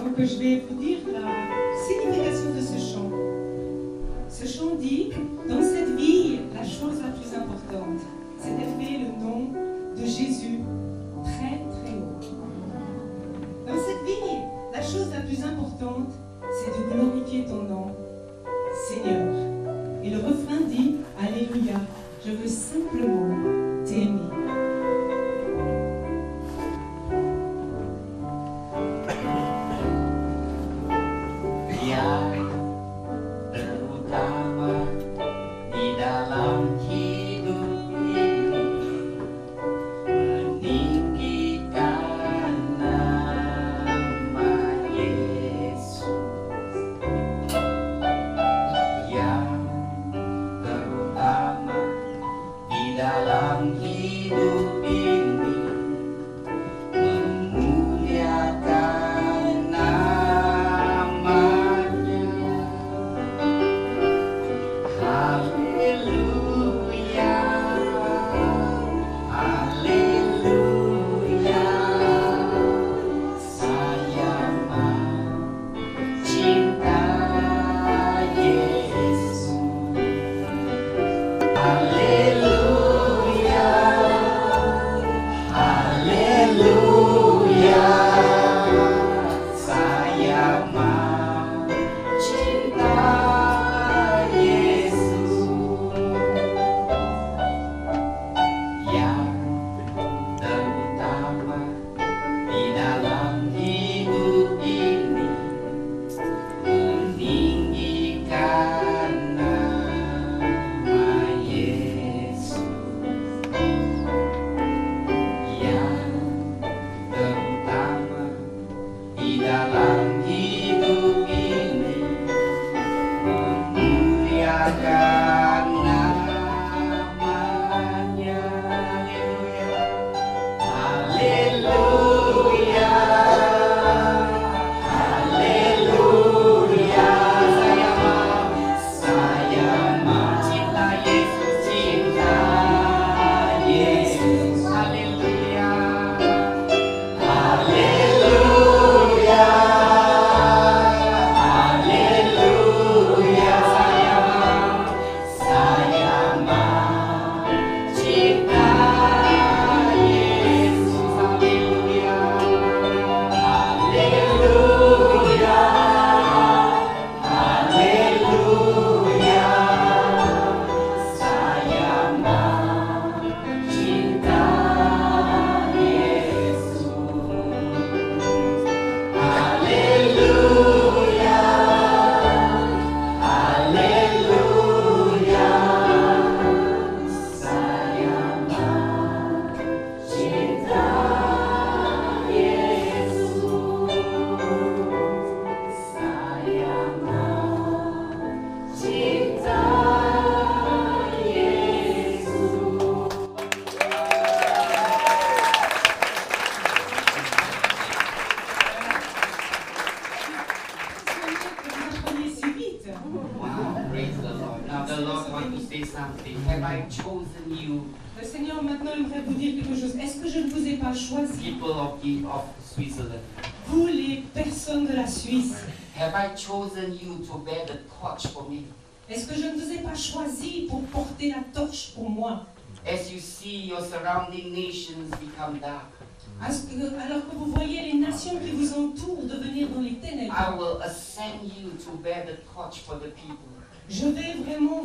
Donc je vais vous dire la signification de ce chant. Ce chant dit, dans cette vie, la chose la plus importante, c'est d'élever le nom de Jésus très très haut. Dans cette vie, la chose la plus importante, c'est de glorifier ton nom, Seigneur. Et le refrain dit, Alléluia, je veux simplement t'aimer. Le Seigneur maintenant aimerait vous dire quelque chose. Est-ce que je ne vous ai pas choisi? Of Switzerland. Vous les personnes de la Suisse. Have I chosen you to bear the torch for me? Est-ce que je ne vous ai pas choisi pour porter la torche pour moi? As you see your surrounding nations become dark, Alors que vous voyez les nations qui vous entourent devenir dans les ténèbres, I will ascend you to bear the torch for the people. je vais vraiment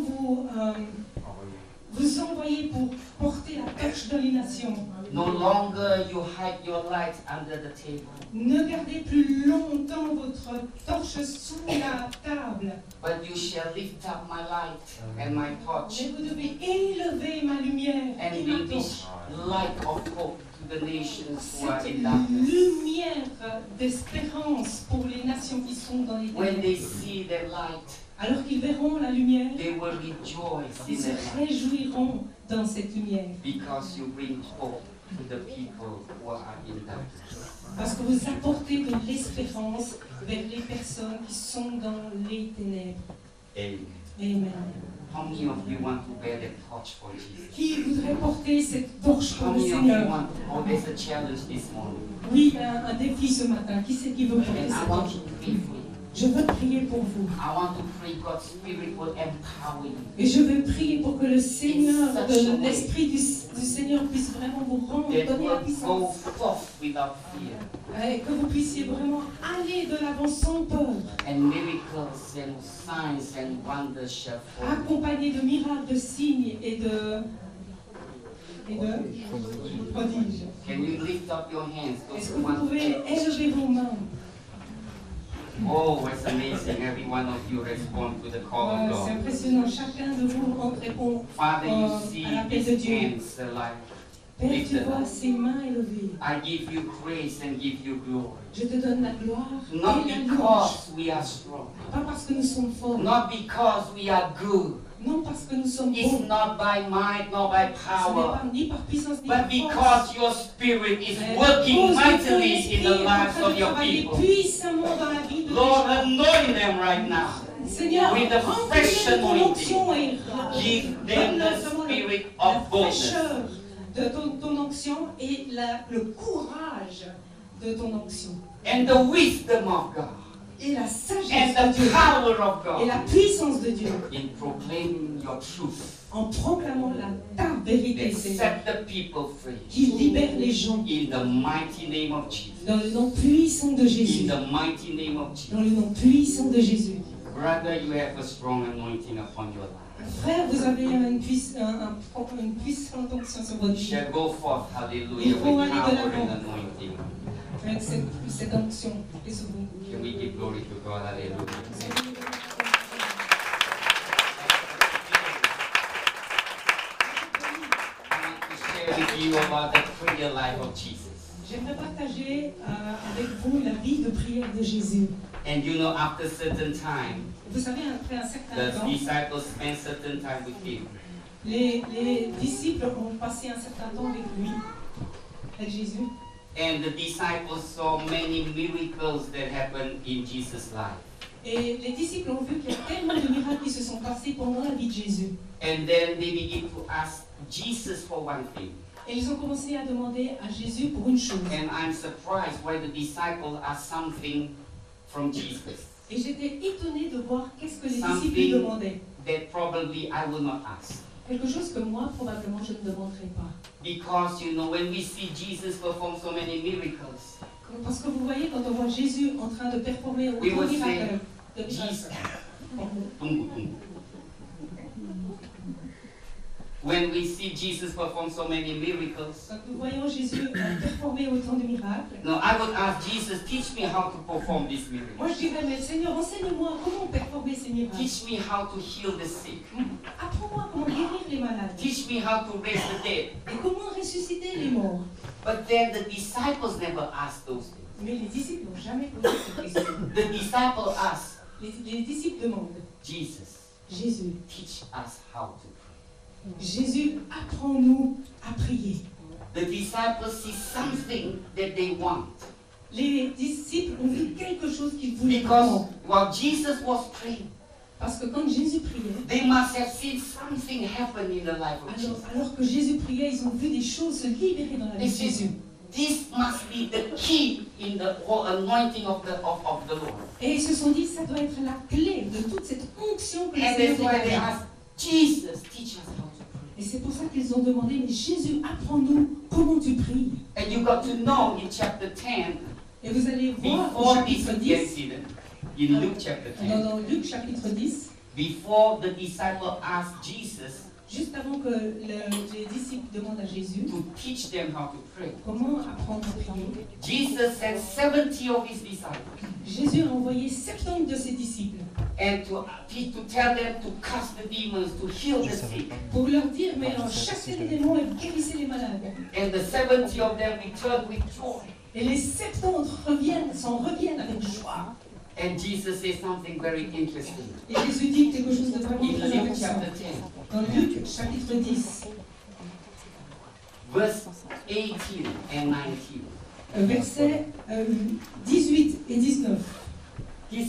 vous envoyer pour porter la torche dans les nations. No longer you hide your light under the table, Ne gardez plus longtemps votre torche sous la table, but you shall lift up my light and my torch mais vous devez élever ma lumière and et ma bring this torche. light of hope to the nations who are Cette in darkness. lumière d'espérance pour les nations qui sont dans les When they ténèbres. see the light, Alors qu'ils verront la lumière, they will rejoice ils in se the light réjouiront dans cette lumière. because you bring hope to the people who are in darkness. Parce que vous apportez de l'espérance vers les personnes qui sont dans les ténèbres. Amen. Amen. How many of you want to bear the torch for Jesus? Qui voudrait porter cette torche How pour le many of you Seigneur? want? Oh, there's a challenge this morning. Oui, il y a un défi ce matin. Qui c'est qui veut porter And I cette want torche? you to pray for you. Je veux prier pour vous. I want to pray God's Spirit will empower you. Et je veux prier pour que le Seigneur, l'Esprit du Seigneur puisse vraiment vous rendre, That donner la will go puissance. forth without fear. Et que vous puissiez vraiment aller de l'avant sans peur, And miracles and signs and wonders shall follow. accompagné de miracles, de signes et de prodiges. Can you lift up your hands? Those Est-ce que who vous want to pouvez pray? élever vos mains? Oh, it's amazing. Every one of you respond to the call of C'est God. impressionnant. Chacun de vous répond Father, you see à l'appel de these Dieu. hands like Père, tu lifted vois up. ces mains élevées. I give you praise and give you glory. Je te donne la gloire Not et la louange. because we are strong, Pas parce que nous sommes forts, not because we are good. non parce que nous sommes It's bons. not by might nor by Ce n'est power, pas ni par puissance ni but par force. because your spirit is Mais working à cause de ton mightily in esprit the est en lives train of de your travailler people. puissamment dans la vie de Lord, gens. anoint them right now. Seigneur, with the fresh remplis-les de ton anointing. onction et Give them donne-leur the vraiment spirit la of boldness fraîcheur de ton onction et le courage de ton onction. and the wisdom of God Et la and sagesse the de Dieu. power of Et la God puissance de Dieu. in proclaiming your truth En proclamant ta vérité, that Seigneur. set the people free. Qui libère les gens. In the mighty name of Jesus. Dans le nom puissant de In Jésus. the mighty name of Jesus. Dans le nom puissant de Jésus. Brother, you have a strong anointing upon your life. Frère, vous avez une puissante onction sur votre vie. Shall go forth, hallelujah, Il with faut aller de power l'avant. and anointing. Avec cette onction qui est sur vous. Can we give glory to God, hallelujah. I want to share with you about the prayer life of Jesus. J'aimerais partager avec vous la vie de prière de Jésus. And you know, after certain time, Vous savez, après un certain the temps, disciples spent certain time with him. les disciples ont passé un certain temps avec lui, avec Jésus. And the disciples saw many miracles that happened in Jesus' life. Et les disciples ont vu qu'il y a tellement de miracles qui se sont passés pendant la vie de Jésus. And then they begin to ask Jesus for one thing. Et ils ont commencé à demander à Jésus pour une chose. And I'm surprised why the disciples asked something from Jesus Et j'étais étonnée de voir qu'est-ce que les disciples Something. lui demandaient. that probably I will not ask. Quelque chose que moi, probablement, je ne demanderais pas. Because, you know, when we see Jesus perform so many miracles, Parce que vous voyez, quand on voit Jésus en train de performer We autant will de miracles, Jesus, tunggu. When we see Jesus perform so many miracles, quand nous voyons Jésus performer autant de miracles, no, I would ask Jesus, teach me how to perform these miracles. moi je dirais, mais Seigneur, enseigne-moi comment performer ces miracles. Teach me how to heal the sick. Apprends-moi comment guérir les malades. Teach me how to raise the dead. Et comment ressusciter les morts. But then the disciples never asked those things. Mais les disciples n'ont jamais posé cette question. The disciple asked, Les disciples demandent, Jesus, Jésus, teach us how to pray. Jésus, apprends-nous à prier. The disciples see something that they want. Les disciples ont vu quelque chose qu'ils voulaient Because vraiment. while Jesus was praying, Parce que quand Jésus priait, they must have seen something happen in the life of Jesus. alors que Jésus priait, ils ont vu des choses se libérer dans la vie de Jésus. This must be the key in the whole anointing of the Lord. Et ils se sont dit, ça doit être la clé de toute cette onction que le And Seigneur that's why they dégage. asked, Jesus, teach us how to pray. Et c'est pour ça qu'ils ont demandé, mais Jésus, apprends-nous comment tu pries. And you got to know in chapter 10, Et vous allez voir au before this chapitre 10, incident, in Luke chapter 10, dans Luc chapitre 10, before the disciple asked Jesus juste avant que les disciples demandent à Jésus to teach them how to pray, comment apprendre à prier, Jesus sent 70 of his disciples Jésus a envoyé 70 de ses disciples and to tell them to cast the demons, to heal the sick. pour leur dire, mais chassez les démons et guérissez les malades. And the 70 of them returned with joy. Et les 70 s'en reviennent avec joie. And Jesus says something very interesting. Et Jésus dit quelque chose de vraiment In très Luke intéressant. chapter 10, Dans Luc chapitre 10, verse 18 and 19. versets 18 et 19. He says,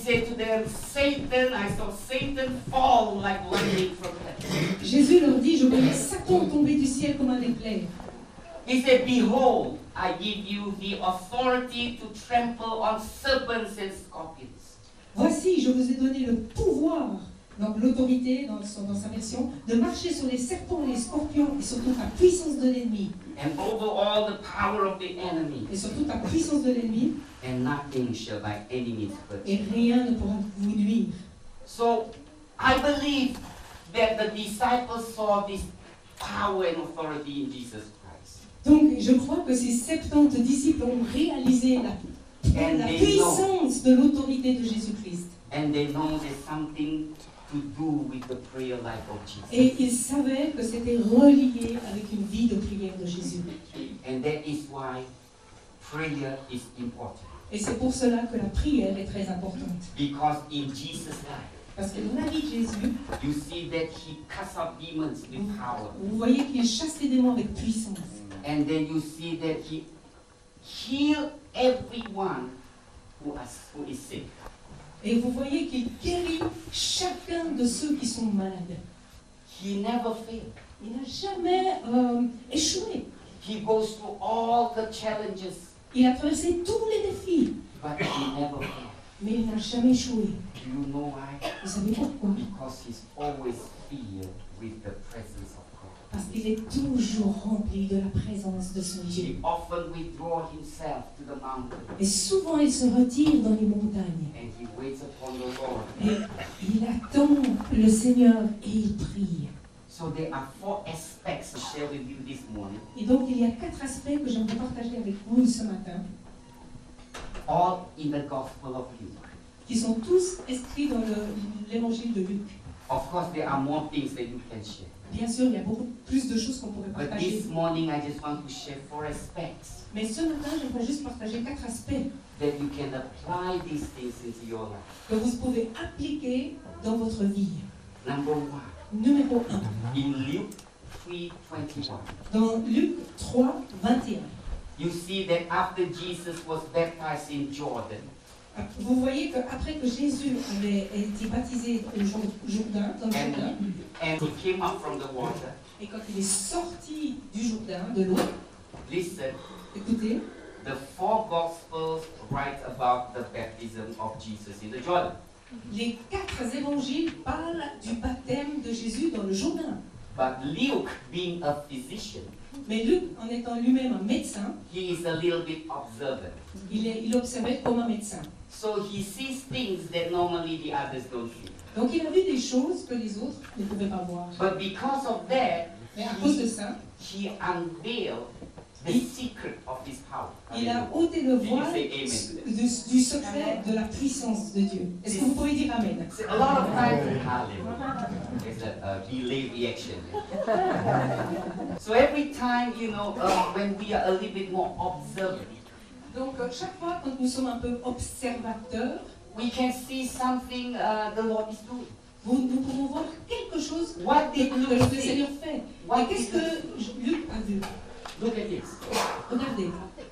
said to them, Satan, I saw Satan fall like lightning from heaven. Jésus leur dit, je voyais Satan tomber du ciel comme un éclair. He said, behold, I give you the authority to trample on serpents and scorpions. Voici, je vous ai donné le pouvoir, donc l'autorité dans sa version, de marcher sur les serpents et les scorpions et sur toute la puissance de l'ennemi. And over all the power of the enemy. Et sur toute la puissance de l'ennemi. And nothing shall by any means hurt Et you. rien ne pourra vous nuire. So, I believe that the disciples saw this power and authority in Jesus Christ. Donc, je crois que ces 70 disciples ont réalisé la puissance de l'autorité de Jésus-Christ. And they know there's something to do with the prayer life of Jesus. Et ils savaient que c'était relié avec une vie de prière de Jésus. And that is why prayer is important. Et c'est pour cela que la prière est très importante. Because in Jesus' life, Parce que dans la vie de Jésus, you see that he casts out demons with power. vous voyez qu'il chasse les démons avec puissance. And then you see that he heals everyone who is sick. Et vous voyez qu'il guérit chacun de ceux qui sont malades. He never failed. Il n'a jamais échoué. He goes through all the challenges, Il a traversé tous les défis, but he never failed. mais il n'a jamais échoué. Do you know why? Vous savez pourquoi? Because he's always filled with the presence of God. Parce qu'il est toujours rempli de la présence de son Dieu. He often withdraws himself to the mountain Et souvent, il se retire dans les montagnes. and he waits upon the Lord. Et il attend le Seigneur et il prie. So there are 4 aspects to share with you this morning, Et donc, il y a 4 aspects que j'aimerais partager avec vous ce matin, all in the Gospel of Luke. qui sont tous inscrits dans l'évangile de Luc. Of course, there are more things that you can share. Bien sûr, il y a beaucoup plus de choses qu'on pourrait But partager. this morning, I just want to share 4 aspects Mais ce matin, j'aimerais juste partager 4 aspects that you can apply these things into your life. que vous pouvez appliquer dans votre vie. Number 1, Numéro 1. in Luke 3:21, Dans Luc 3, 21. you see that after Jesus was baptized in Jordan, Vous voyez qu'après que Jésus avait été baptisé au Jourdain, dans le Jourdain, and he came up from the water, et quand il est sorti du Jourdain, de l'eau, listen, écoutez, the 4 Gospels write about the baptism of Jesus in the Jordan. les 4 évangiles parlent du baptême de Jésus dans le Jourdain. But Luke, being a physician, Mais Luc, en étant lui-même un médecin, he is a little bit observant. il observait comme un médecin. So he sees things that normally the others don't see. Donc il a vu des choses que les autres ne pouvaient pas voir. But because of that, Mais à cause de ça, he unveiled the secret of his power. il a ôté le Did you voile say amen to that? du secret de la puissance de Dieu. Est-ce que vous pouvez dire Amen? So a lot of times, hallelujah, there's a delay reaction. So every time, when we are a little bit more observant, Donc chaque fois quand nous sommes un peu observateurs, we can see something the Lord is doing. nous pouvons voir quelque chose What que did Luke le see? Seigneur fait. What Et qu'est-ce did que Luc a vu? Look at this. Regardez.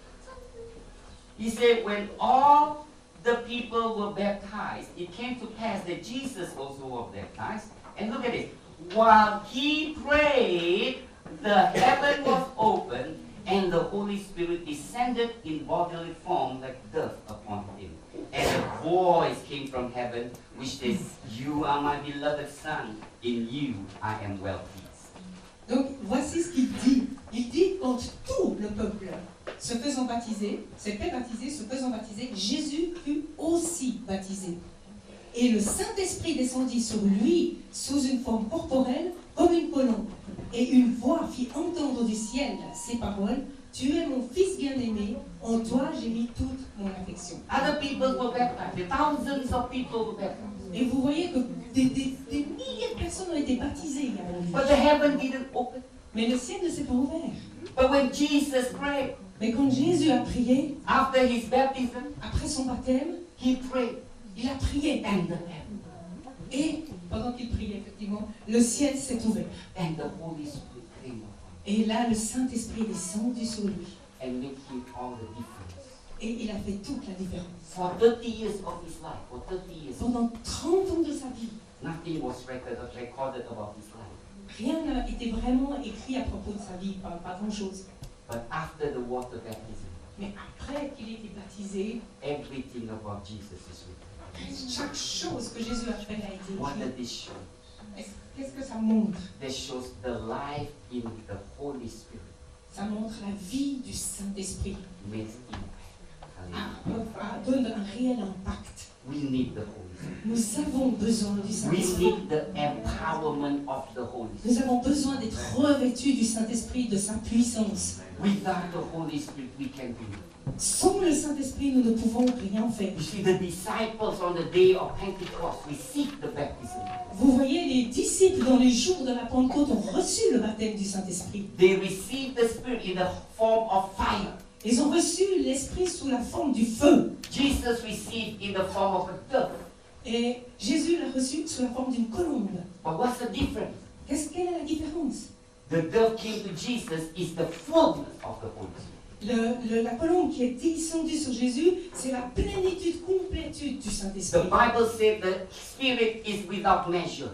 He said, when all the people were baptized, it came to pass that Jesus also was baptized. And look at it. While he prayed, the heaven was opened, and the Holy Spirit descended in bodily form like dove upon him. And a voice came from heaven, which says, "You are my beloved Son, in you I am well pleased." Donc voici ce qu'il dit. Il dit quand tout le peuple se faisant baptiser, Jésus fut aussi baptisé. Et le Saint-Esprit descendit sur lui sous une forme corporelle comme une colombe. Et une voix fit entendre du ciel ces paroles: Tu es mon fils bien-aimé, en toi j'ai mis toute mon affection. Other people were baptized. Thousands of people were baptized. Et vous voyez que des milliers de personnes ont été baptisées avant lui. But the heaven didn't open. Mais le ciel ne s'est pas ouvert. But when Jesus prayed, Mais quand Jésus a prié, after his baptism, après son baptême, he prayed, il a prié. and the heaven, Et pendant qu'il priait, effectivement, le ciel s'est ouvert. and the Holy Spirit came upon Et là, le Saint-Esprit est descendu sur lui. him and made him all the difference. Et il a fait toute la différence. For 30 years of his life, for 30 years, Pendant 30 ans de sa vie, nothing was recorded about his life. rien n'a été vraiment écrit à propos de sa vie, pas grand-chose. But after the water baptism, Mais après qu'il ait été baptisé, everything about Jesus is written. chaque chose que Jésus a fait a été What écrite. does this show? Qu'est-ce que ça montre? This shows the life in the Holy Spirit Ça montre la vie du Saint-Esprit. makes impact. Hallelujah. Donne un réel impact. We need the Holy Spirit. Nous avons besoin du We Saint-Esprit. need the empowerment of the Holy Nous Spirit. avons besoin d'être revêtus du Saint-Esprit, de sa puissance. Without the Holy Spirit, we can do it. Sans le Saint-Esprit, nous ne pouvons rien faire. You see, the disciples on the day of Pentecost received the baptism. Vous voyez, les disciples, dans les jours de la Pentecôte, ont reçu le baptême du Saint-Esprit. They received the Spirit in the form of fire. Ils ont reçu l'Esprit sous la forme du feu. Jesus received in the form of a dove. Et Jésus l'a reçu sous la forme d'une colombe. But what's the difference? Quelle est la différence? The dove came to Jesus is the fullness of the Holy Spirit. La colombe qui est descendue sur Jésus, c'est la plénitude, complétude du The Saint-Esprit. Bible said the Spirit is without measure,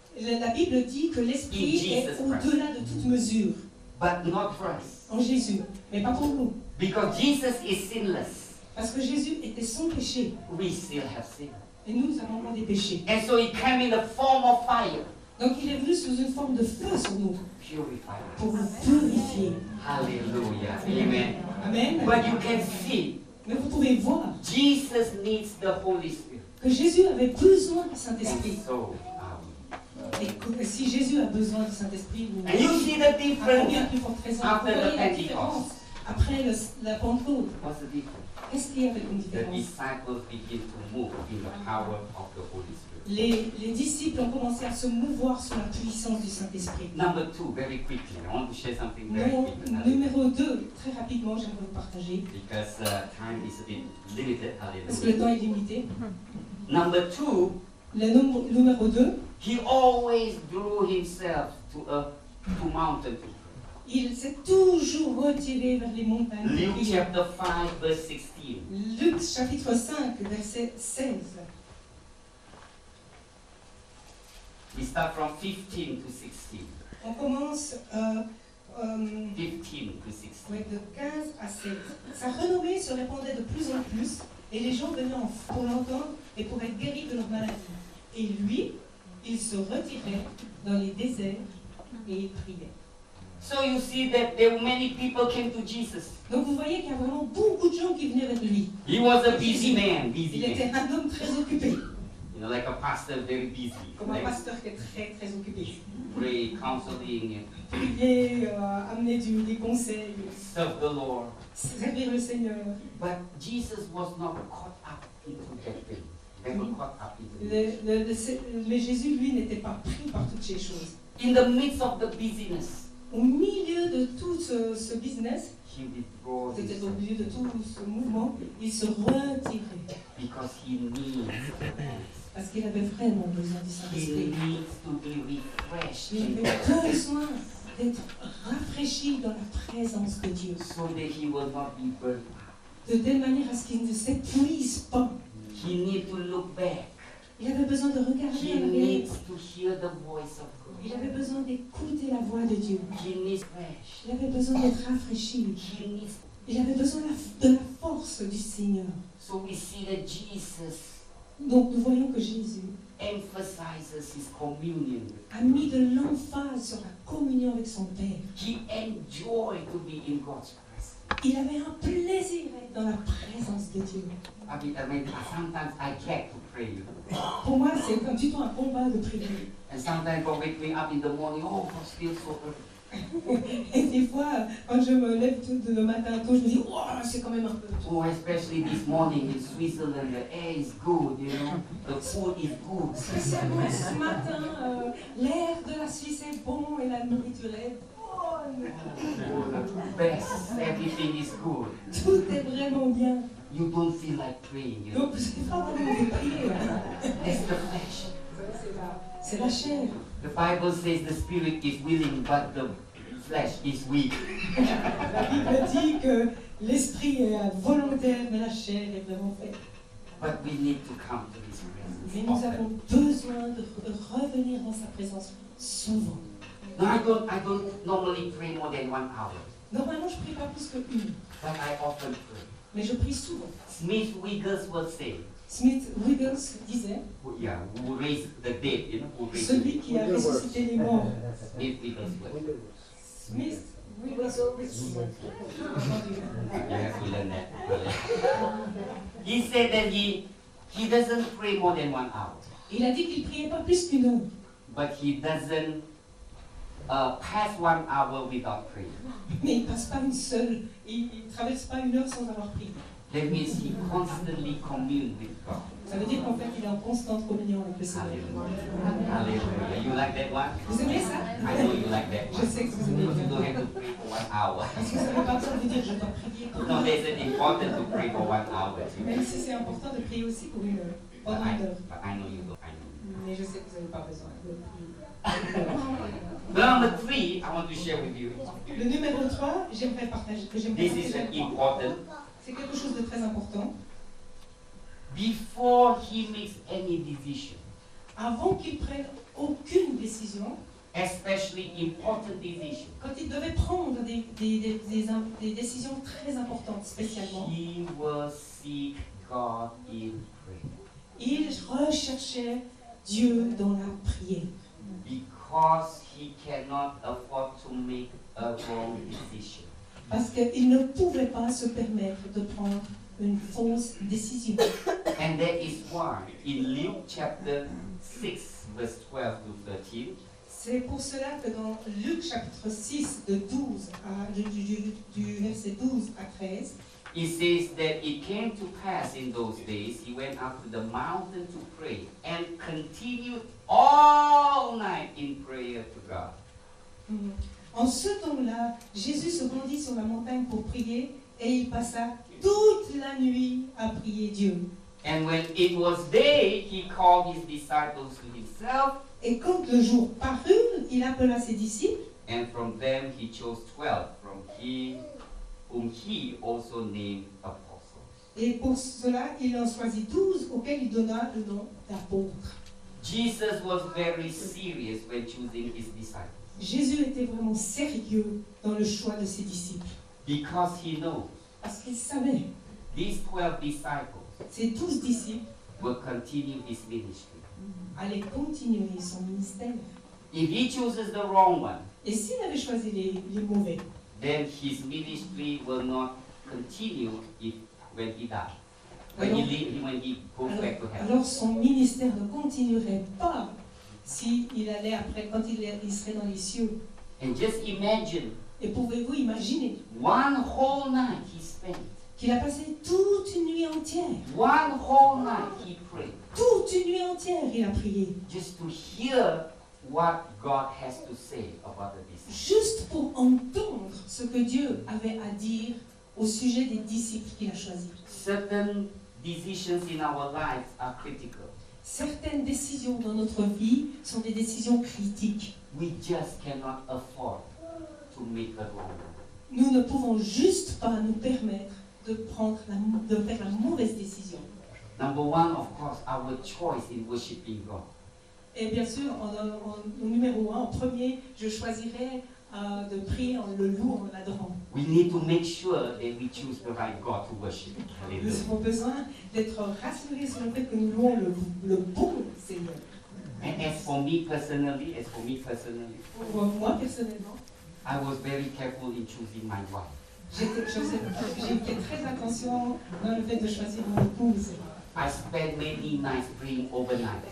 La Bible dit que l'Esprit est au-delà de toute mesure but not for us. en Jésus, mais pas pour nous. Because Jesus is sinless, Parce que Jésus était sans péché we still have sin. et nous avons encore des péchés. And so he came in the form of fire, Donc il est venu sous une forme de feu sur nous purified. pour nous purifier. Hallelujah. Amen. Amen. But you can see, Mais vous pouvez voir Jesus needs the Holy Spirit. que Jésus avait besoin du And Saint-Esprit. so are we. Et que si Jésus a besoin du Saint-Esprit, vous And you see the à difference. combien plus forte raison. After Vous voyez the la Pentecost. différence après la Pentecôte. What's the difference? Qu'est-ce qu'il y avait comme The différence? disciples begin to move in the power of the Holy Spirit. Les disciples ont commencé à se mouvoir sous la puissance du Saint-Esprit. Number 2, very quickly. I want to share something very quickly. Numéro 2, très rapidement, j'aimerais vous partager, Because time is a bit limited. parce que le Hallelujah. temps est limité. Number 2, Numéro 2, he always drew himself to mountain. il s'est toujours retiré vers les montagnes. de Luke prière. chapter 5, verse 16. Luc chapitre 5, verset 16. We start from 15 to 16. On commence 15 to 16. ouais, de 15 à 16. Sa renommée se répandait de plus en plus et les gens venaient pour l'entendre et pour être guéris de leur maladie. Et lui, il se retirait dans les déserts et il priait. So you see that there were many people came to Jesus. Donc vous voyez qu'il y a vraiment beaucoup de gens qui venaient vers lui. He was a busy man, Il était un homme très occupé, You know, like a pastor, very busy. comme un Like pasteur qui est très très occupé. pray, counseling, Prier, amener des conseils, serve the Lord. servir le Seigneur. But Jesus was not caught up into that thing. Never caught up into it. Mais Jésus, lui, n'était pas pris par toutes ces choses. In the midst of the busyness, Au milieu de tout ce business, he withdrew c'était au himself milieu de tout ce mouvement, il se retirait because he needs parce qu'il avait vraiment besoin du he Saint-Esprit. needs to be refreshed Il avait besoin d'être rafraîchi dans la présence de Dieu, so that he will not be burned out. de telle manière à ce qu'il ne s'épuise pas. He needs to look back. Il avait besoin de regarder He en arrière. needs to hear the voice of Il God. avait besoin d'écouter la voix de Dieu. He needs fresh. Il avait besoin d'être rafraîchi. He needs. Il avait besoin de la force du Seigneur. So we see that Jesus Donc nous voyons que Jésus emphasizes his communion. a mis de l'emphase sur la communion avec son Père. He enjoyed to be in God's presence. Il avait un plaisir à être dans la présence de Dieu. Sometimes I get to pray. Pour moi, c'est comme du tout un combat de prier. And sometimes God wake me up in the morning, oh, God feels so early. Et des fois, quand je me lève tout le matin tôt, je me dis, oh, c'est quand même un peu tôt. Oh, especially this morning in Switzerland, the air is good, you know, the food is good. Spécialement ce matin, l'air de la Suisse est bon et la nourriture est bonne. Best, everything is good. Tout est vraiment bien. You don't feel like praying, you know. Donc, je n'ai pas vraiment envie de prier. That's the flesh. C'est la chair. The Bible says the spirit is willing, but the flesh is weak. La Bible dit que l'esprit est volontaire, mais la chair est vraiment faible. But we need to come to His Mais presence nous often. avons besoin de revenir dans sa présence souvent. No, I don't normally pray more than 1 hour, Normalement, je ne prie pas plus qu'une, but I often pray. mais je prie souvent. Smith Wiggles will say, Smith Wiggles disait, who raised the dead, who raised the celui dead. qui a ressuscité les morts. Smith Wiggles will. Smith Wiggles. You have to learn that. He said that he doesn't pray more than 1 hour, Il a dit qu'il ne priait pas plus qu'une heure, but he doesn't pass 1 hour without praying. mais il ne passe pas une seule, il ne traverse pas une heure sans avoir prié. That means he constantly commune with God. Ça veut dire qu'en fait, il est en constante communion avec le Seigneur. Hallelujah. Hallelujah. You like that one? Vous aimez ça? I know you like that Je one. sais que vous aimez Because you don't bien. have to pray for 1 hour. Parce que ça n'a pas besoin de vous dire je dois prier pour No, there's an important to pray for 1 hour too. Même si c'est important de prier aussi pour une heure, But pendant une heure. I know you don't. I know. Mais je sais que vous n'avez pas besoin de prier. Number 3, I want to share with you. Le numéro 3, j'aimerais partager. This is important. C'est quelque chose de très important. Before he makes any decision, Avant qu'il prenne aucune décision, especially important decision, quand il devait prendre des décisions très importantes, spécialement, he will seek God in prayer. il recherchait Dieu dans la prière. Because he cannot afford to make a wrong decision. Parce qu'il ne pouvait pas se permettre de prendre une fausse décision. And that is why in Luke chapter 6, verse 12 to 13, C'est pour cela que dans Luc chapitre 6, de 12 du verset 12 à 13, it says that it came to pass in those days, he went up to the mountain to pray and continued all night in prayer to God. en ce temps-là, Jésus se rendit sur la montagne pour prier et il passa toute la nuit à prier Dieu. And when it was day, he called his disciples to himself, Et quand le jour parut, il appela ses disciples and from them he chose 12, whom he also named apostles. et pour cela, il en choisit 12 auxquels il donna le nom d'apôtres. Jesus was very serious when choosing his disciples Jésus était vraiment sérieux dans le choix de ses disciples because he knows parce qu'il savait these 12 disciples ces 12 disciples will continue his ministry. allaient continuer son ministère. If he chooses the wrong one, Et s'il avait choisi les mauvais, then his ministry will not continue when he dies. When Alors- he goes back to heaven. alors son ministère ne continuerait pas s'il allait après, quand il serait dans les cieux. And just imagine, Et pouvez-vous imaginer one whole night he spent. qu'il a passé toute une nuit entière, One whole night he prayed toute une nuit entière, il a prié, just to hear what God has to say about the disciples. juste pour entendre ce que Dieu avait à dire au sujet des disciples qu'il a choisis. Certain decisions in our lives are critical. Certaines décisions dans notre vie sont des décisions critiques. We just cannot afford to make a wrong one. Nous ne pouvons juste pas nous permettre de faire la mauvaise décision. Number one, of course, our choice in worshiping God. Et bien sûr, au numéro 1, en premier, je choisirais de prier en le louant, en l'adorant. We need to make sure that we choose the right God to worship. Nous Hallelujah. avons besoin d'être rassurés sur le fait que nous louons le bon Seigneur. And as for me personally, Pour moi, personnellement, I was very careful in choosing my wife. j'ai fait très attention dans le fait de choisir mon épouse. I spent many nights praying overnight.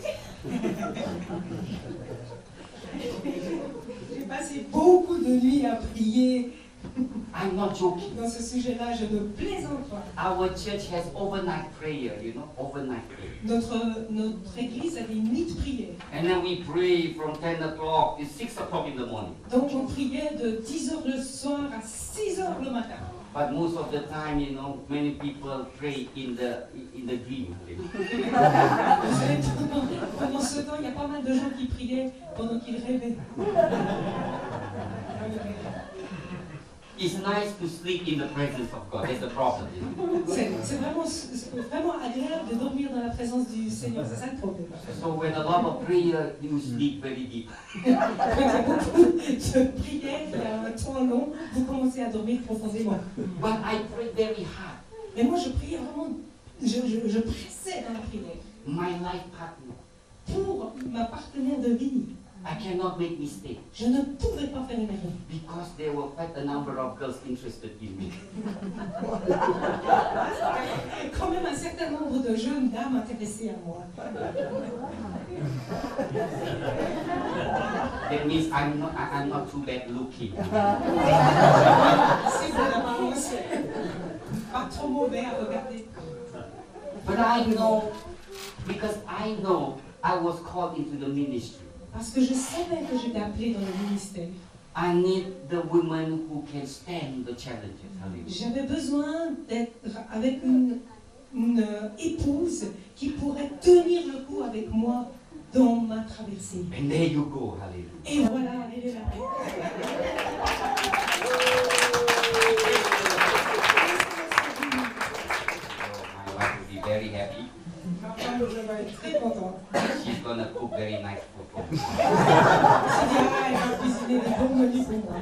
J'ai passé beaucoup de nuits à prier. I'm not joking. Dans ce sujet-là, je ne plaisante pas. Our church has overnight prayer, overnight prayer. Notre église a des nuits de prière. And then we pray from 10 o'clock to 6 o'clock in the morning. Donc on priait de 10h le soir à 6h le matin. But most of the time, many people pray in the dream. Vous savez, pendant ce temps, il y a pas mal de gens qui priaient pendant qu'ils rêvaient. It's nice to sleep in the presence of God. That's the problem. C'est vraiment agréable de dormir dans la présence du Seigneur, c'est ça le problème. So when a lot of prayer, you sleep very deep. Quand il y a beaucoup de prières, il y a un temps long, vous commencez à dormir profondément. But I pray very hard. Mais moi, je priais vraiment, je pressais dans la prière. My life partner. Pour ma partenaire de vie, I cannot make mistake je ne pouvais pas faire une erreur. because there were quite a number of girls interested in me. Quand même un certain nombre de jeunes dames intéressées à moi. That means I'm not too bad looking. C'est de l'apparence, pas trop mauvais à regarder. But I know, because I know I was called into the ministry. Parce que je savais que j'étais appelée dans le ministère. I need the women who can stand the challenges. Hallelujah. J'avais besoin d'être avec une épouse qui pourrait tenir le coup avec moi dans ma traversée. And there you go, hallelujah. Et voilà, elle est là. My wife will be very happy. Ma femme va être très contente. She's gonna cook very nice food for me. Je dis, elle va cuisiner des bons menus pour moi.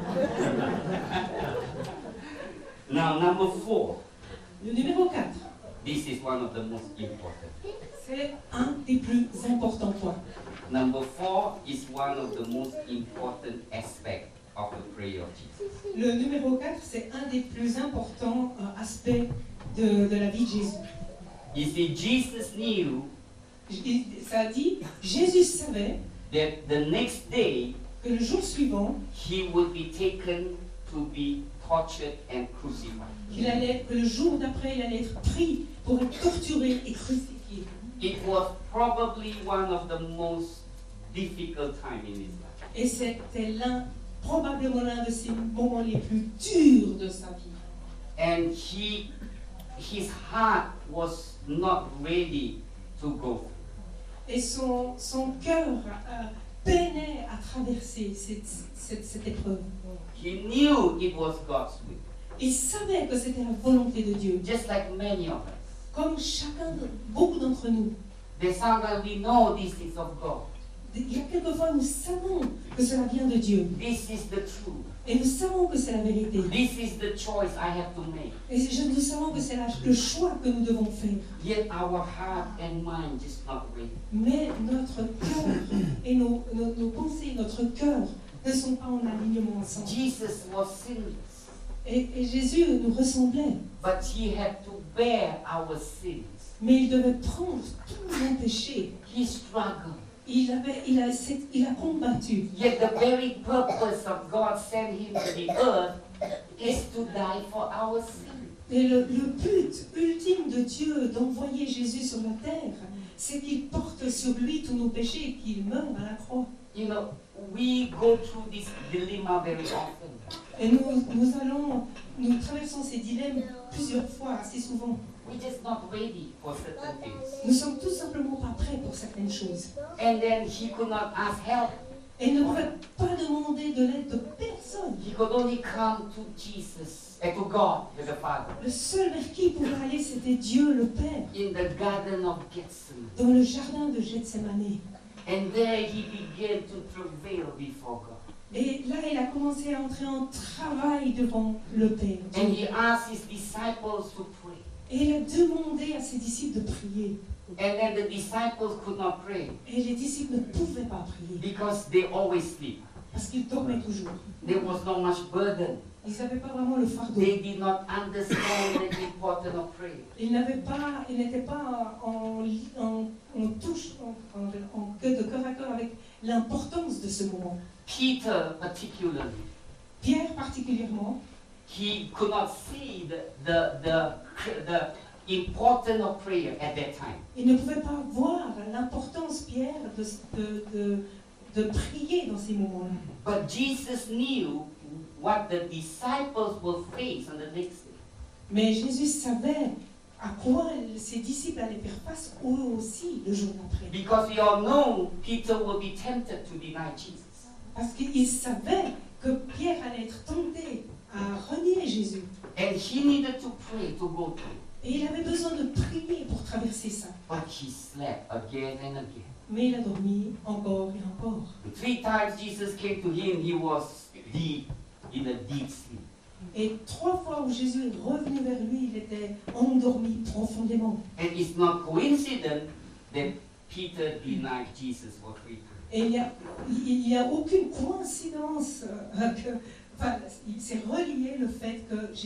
Now, number 4. Le numéro 4, This is one of the most important. c'est un des plus importants points. Number 4 is one of the most important aspects of the prayer of Jesus. Le numéro 4, c'est un des plus importants aspects de la vie de Jésus. You see, Jesus knew Ça dit, Jésus savait that the next day que le jour suivant, he would be taken to be tortured and crucified. que le jour d'après, il allait être pris pour être torturé et crucifié. It was probably one of the most difficult times in his life. Et c'était probablement l'un de ses moments les plus durs de sa vie. And his heart was not ready to go. Et son cœur peinait à traverser cette épreuve. He knew it was God's will, Il savait que c'était la volonté de Dieu. just like many of us. Comme beaucoup d'entre nous. There's sometimes we know this is of God. Il y a quelquefois, nous savons que cela vient de Dieu. This is the truth. Et nous savons que c'est la vérité. This is the choice I have to make. Et nous savons que c'est le choix que nous devons faire. Yet our heart and mind just not ready. Mais notre cœur et nos pensées, notre cœur ne sont pas en alignement ensemble. Jesus was sinless, Et Jésus nous ressemblait. but he had to bear our sins. Mais il devait prendre tous nos péchés. He struggled. Il a combattu. Yet the very purpose of God sent him to the earth is to die for our sins. Et le but ultime de Dieu d'envoyer Jésus sur la terre, c'est qu'il porte sur lui tous nos péchés et qu'il meure à la croix. You know, we go through this dilemma very often. Et nous traversons ces dilemmes plusieurs fois, assez souvent. We're just not ready for certain things. Nous sommes tout simplement pas prêts pour certaines choses. And then he could not ask help. Et il ne pouvait pas demander de l'aide de personne. He could only come to Jesus, to God, the Father, Le seul vers qui il pouvait aller, c'était Dieu le Père, in the Garden of Gethsemane. dans le jardin de Gethsémani. And there he began to travail before God. Et là, il a commencé à entrer en travail devant le Père. And he asked his disciples to pray. Et il a demandé à ses disciples de prier. And then the disciples could not pray Et les disciples ne pouvaient pas prier because they always sleep. parce qu'ils dormaient toujours. There was not much burden. Ils n'avaient pas vraiment le fardeau. They did not understand the importance of prayer. Ils n'étaient pas de cœur à cœur avec l'importance de ce moment. Peter particularly, Pierre particulièrement, he could not see the importance of prayer at that time. il ne pouvait pas voir l'importance, Pierre, de prier dans ces moments-là. But Jesus knew what the disciples will face on the next day. Mais Jésus savait à quoi ses disciples allaient faire face eux aussi le jour d'après. Because we all know Peter will be tempted to deny Jesus. Parce qu'il savait que Pierre allait être tenté à renier Jésus. And he needed to pray to go through. Et il avait besoin de prier pour traverser ça. But he slept again and again. Mais il a dormi encore et encore. The 3 times Jesus came to him, he was deep in a deep sleep. Et 3 fois où Jésus est revenu vers lui, il était endormi profondément. And it's not coincidence that Peter denied Jesus for 3 times. Et il n'y a aucune coïncidence il s'est relié le fait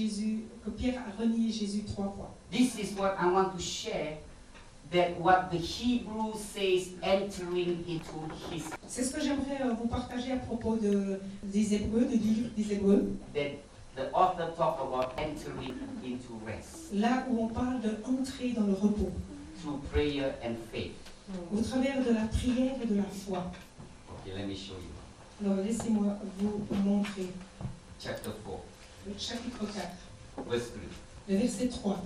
que Pierre a renié Jésus 3 fois. This is what I want to share, that what the Hebrew says entering into his, C'est ce que j'aimerais vous partager à propos des Hébreux, du livre des Hébreux. that the author talk about entering into rest Là où on parle d'entrer dans le repos, through prayer and faith. au travers de la prière et de la foi. Okay, let me show you. Alors laissez-moi vous montrer Chapter 4, le chapitre 4, verse 3. le verset 3.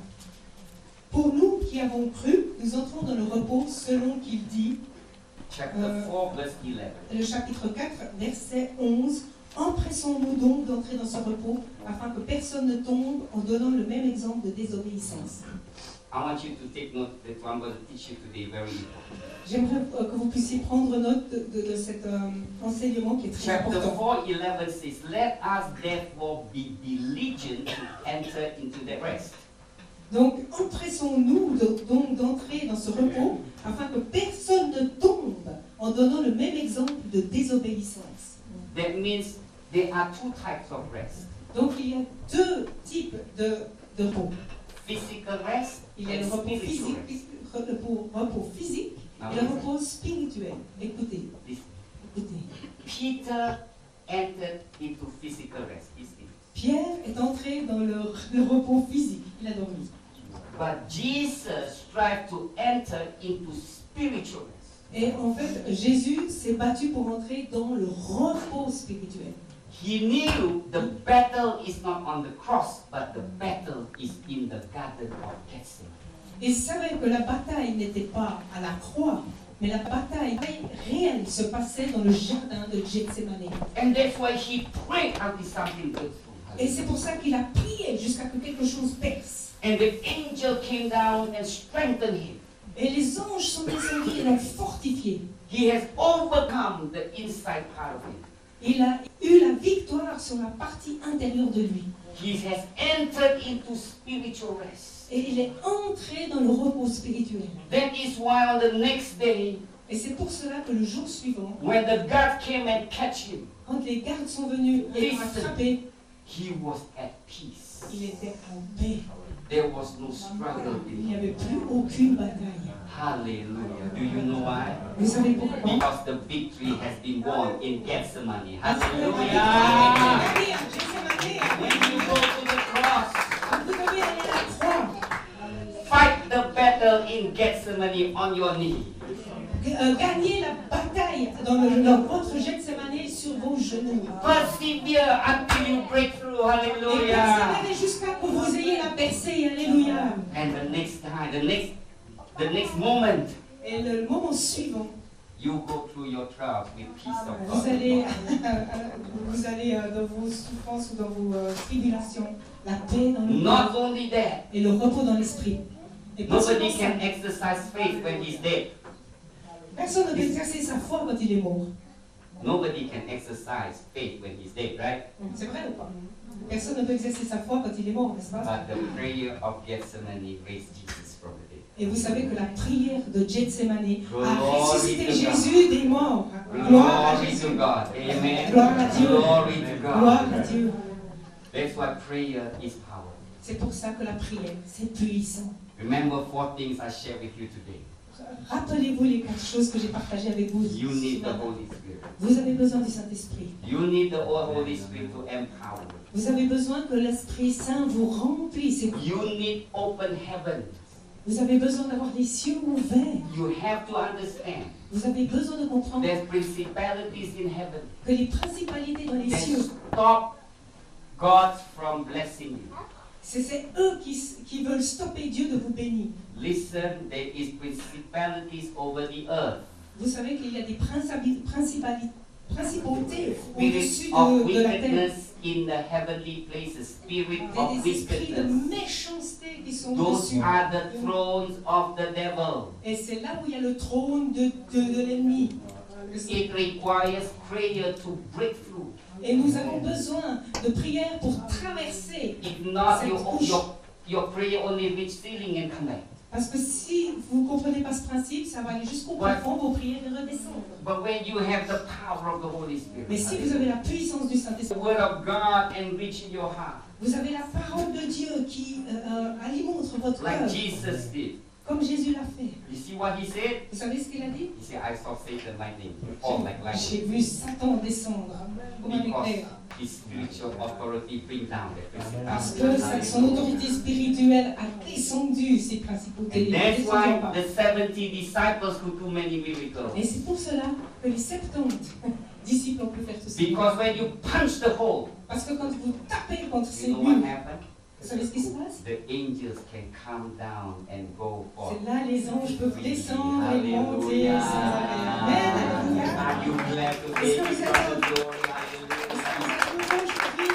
Pour nous qui avons cru, nous entrons dans le repos selon qu'il dit, Chapter 4, verse 11. le chapitre 4, verset 11. Empressons-nous donc d'entrer dans ce repos afin que personne ne tombe en donnant le même exemple de désobéissance. I want you to take note that what I'm going to teach you today very important. J'aimerais que vous puissiez prendre note de cet enseignement qui est très Chapter important. 4:11 says, "Let us therefore be diligent to enter into the rest." Donc, empressons-nous donc d'entrer dans ce repos afin que personne ne tombe en donnant le même exemple de désobéissance. That means there are 2 types of rest: Donc, il y a 2 types de repos. physical rest Il y a le and repos spiritual physique, rest. repos physique Now et le listen, repos spirituel. Écoutez, listen. écoutez. Peter entered into physical rest. Pierre est entré dans le repos physique. Il a dormi. But Jesus strived to enter into spiritual rest. Et en fait, Jésus s'est battu pour entrer dans le repos spirituel. He knew the battle is not on the cross, but the battle is in the garden of Gethsemane. Il savait que la bataille n'était pas à la croix, mais la bataille réelle se passait dans le jardin de Gethsemane. And that's why he prayed until something breaks through. Et c'est pour ça qu'il a prié jusqu'à que quelque chose perce. And the angel came down and strengthened him. Et les anges sont descendus et l'ont fortifié. He has overcome the inside part of him. Il a eu la victoire sur la partie intérieure de lui. He has entered into spiritual rest. Et il est entré dans le repos spirituel. That is why on the next day, Et c'est pour cela que le jour suivant, when the guard came and catch him, quand les gardes sont venus et l'ont attrapé, he was at peace. il était en paix. There was no struggle Il in n'y him. avait plus aucune bataille. Hallelujah. Do you know why? Vous savez pourquoi? Because the victory has been won in Gethsemane. Parce que la victoire Hallelujah. est gagnée à Gethsemane. When you go to the cross, Vous devez aller à la croix. fight the battle in Gethsemane on your knee. Gagnez la bataille dans votre Gethsemane sur vos genoux. Persevere until you break through. Et Hallelujah. persévérez jusqu'à que vous ayez la percée. Alléluia. And the next time, the next moment, Et le moment suivant, you go through your trials with peace of vous God. allez dans vos souffrances ou dans vos tribulations, la paix dans le Not cœur only that, et le repos dans l'esprit. Et pas seulement nobody ça. can exercise faith when he's dead. Personne ne peut exercer sa foi quand il est mort. Nobody can exercise faith when he's dead, right? C'est vrai ou pas? Personne ne peut exercer sa foi quand il est mort, n'est-ce pas? But the prayer of Gethsemane raised Jesus from the dead. Et vous savez que la prière de Gethsemane a Glory ressuscité to God. Jésus des morts. Gloire à Glory Jésus. to God. Amen. Gloire à Dieu. Glory to Gloire à God. Dieu. That's why prayer is power. C'est pour ça que la prière, c'est puissant. Remember 4 things I shared with you today. Rappelez-vous les 4 choses que j'ai partagées avec vous. You need ce the matin. Holy Spirit. Vous avez besoin du Saint-Esprit. You need the Holy Spirit to empower you. Vous avez besoin que l'Esprit Saint vous remplisse. You need open heaven. Vous avez besoin d'avoir les cieux ouverts. You have to understand Vous avez besoin de comprendre there's principalities in heaven que les principalités dans les that cieux, stop God from blessing you. c'est eux qui veulent stopper Dieu de vous bénir. Listen, there is principalities over the earth. Vous savez qu'il y a des principautés Spirit au-dessus of de la terre. wickedness in the heavenly places. Spirit Il y of a des esprits de wickedness. méchanceté qui sont Those au-dessus. are the thrones of the devil. Et c'est là où il y a le trône de l'ennemi. It requires prayer to break through. Et nous avons besoin de prière pour traverser. If not, cette couche. your prayer only reach ceiling and come back. Parce que si vous ne comprenez pas ce principe, ça va aller jusqu'au plafond, vos prières et redescendre. But when you have the power of the Holy Spirit, Mais si vous avez la puissance du the Saint-Esprit, word of God enriching your heart, vous avez la parole de Dieu qui alimente votre like cœur, Jesus did. comme Jésus l'a fait. You see what he said? Vous savez ce qu'il a dit? He said, I saw Satan lightning, fall like J'ai lightning. vu Satan descendre comme un Because éclair. his spiritual authority bring down the Parce principality. que son autorité spirituelle a descendu ces principautés. And that's Descendu en why bas. the 70 disciples could do many miracles. Et c'est pour cela que les 70 disciples ont pu faire tout ça. Because when you punch the hole, Parce que quand vous tapez contre ces you know what murs, happened? vous savez ce qui se passe? The angels can come down and go forth. C'est là les anges peuvent descendre et monter sans arrêt. Amen. Alléluia. Are you glad to Est-ce que give vous God êtes the glory? Est-ce que Hallelujah. vous êtes contents aujourd'hui?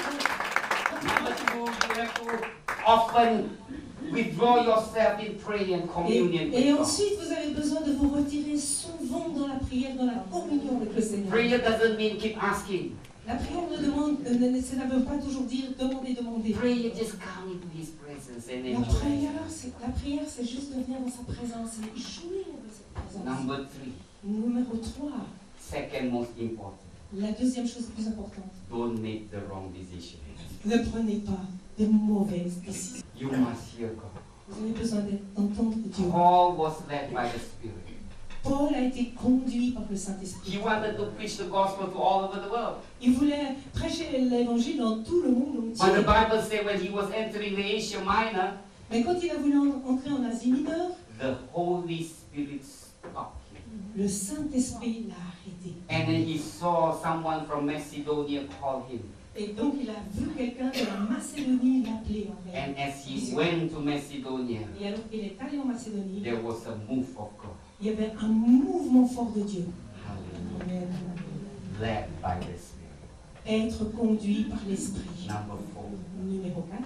Number two, you have to often withdraw yourself in prayer and communion Et with God. ensuite, vous avez besoin de vous retirer souvent dans la prière, dans la communion avec le Seigneur. Prayer doesn't mean keep asking. La prière ne demande, ça ne veut pas toujours dire demander, demander. Prayer just come into His presence and La enjoy. prière, c'est juste de venir dans sa présence et jouir de cette présence. Number three, Numéro 3, second most important, la deuxième chose la plus importante, don't make the wrong decision. ne prenez pas de mauvaises décisions. You must hear God. Vous avez besoin d'entendre Dieu. Paul was led by the Spirit. Paul a été conduit par le Saint-Esprit. He wanted to preach the gospel to all over the world. Il voulait prêcher l'évangile dans tout le monde But the entier. Bible says when he was entering the Asia Minor, Mais quand il a voulu entrer en Asie mineure, the Holy Spirit stopped him. le Saint-Esprit l'a arrêté. And then he saw someone from Macedonia call him. Et donc il a vu quelqu'un de la Macédonie l'appeler en And fait. as he went to Macedonia, Et alors qu'il est allé en Macédonie, there was a move of God. il y avait un mouvement fort de Dieu. Hallelujah. Amen. Led by the Spirit. Être conduit par l'Esprit. Number 4, Numéro 4.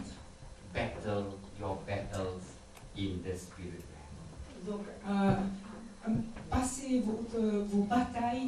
battle your battles in the Spirit. Donc, passez vos batailles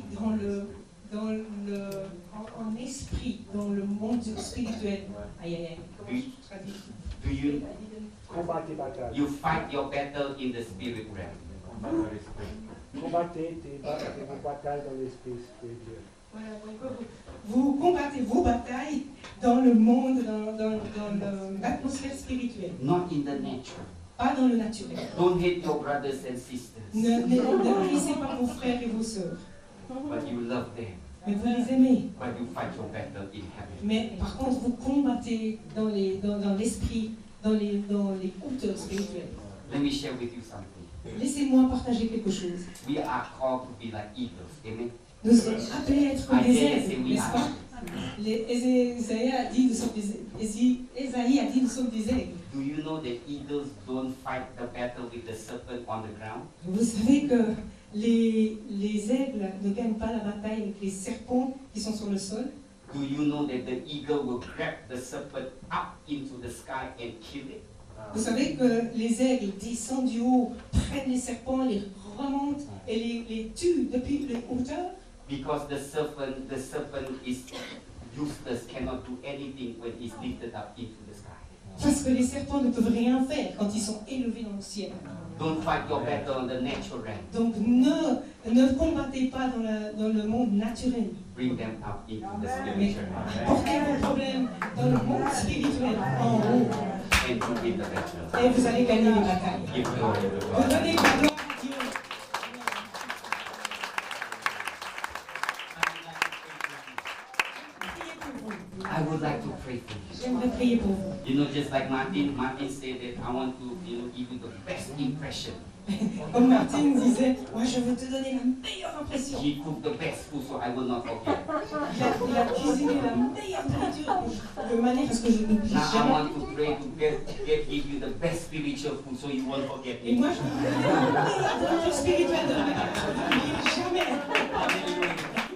en esprit, dans le monde spirituel. Aïe, aïe, aïe. Comment je traduis? Do you Combattez bataille. you fight your battle in the spirit realm? Combattez vos batailles dans l'esprit spirituel. Voilà, donc vous combattez vos batailles dans le monde, dans l'atmosphère spirituelle, Not in the natural. pas dans le naturel. Don't hate your brothers and sisters, Ne haïssez pas vos frères et vos sœurs, but you love them. mais vous les aimez. But you fight your battle in heaven. Mais par contre, vous combattez dans l'esprit, dans les hauteurs spirituelles. Let me share with you something. Laissez-moi partager quelque chose. We are called to be like eagles. Amen. Nous sommes appelés à être comme des Isaiah said aigles, we n'est-ce pas? are. Ésaïe a dit nous sommes des aigles. Do you know that eagles don't fight the battle with the serpent on the ground? Vous savez que les aigles ne gagnent pas la bataille avec les serpents qui sont sur le sol. Do you know that the eagle will grab the serpent up into the sky and kill it? Vous savez que les aigles descendent du haut, prennent les serpents, les remontent et les tuent depuis les hauteurs. Because the serpent is useless, cannot do anything when it's lifted up into the sky. Parce que les serpents ne peuvent rien faire quand ils sont élevés dans le ciel. Don't fight your battle on the natural realm. Donc ne combattez pas dans le monde naturel. Bring them up into the Mais spiritual realm portez vos problèmes dans le monde spirituel en haut. and you win the battle. Et vous allez gagner les batailles. Give glory to Vous God. donnez la gloire à Dieu. Priez pour vous. I would like to pray for you. J'aimerais prier pour vous. You know, just like Martin said that I want to, give you the best impression. Comme Martine disait, moi je veux te donner la meilleure impression. He cooked the best food, so I will not forget. Il a cuisiné la meilleure nourriture de manière à ce que je n'oublie Now I jamais. want to pray to give you the best spiritual food, so you won't forget Et it. moi je veux te donner la meilleure nourriture spirituelle de manière à ce que je n'oublie jamais. Hallelujah.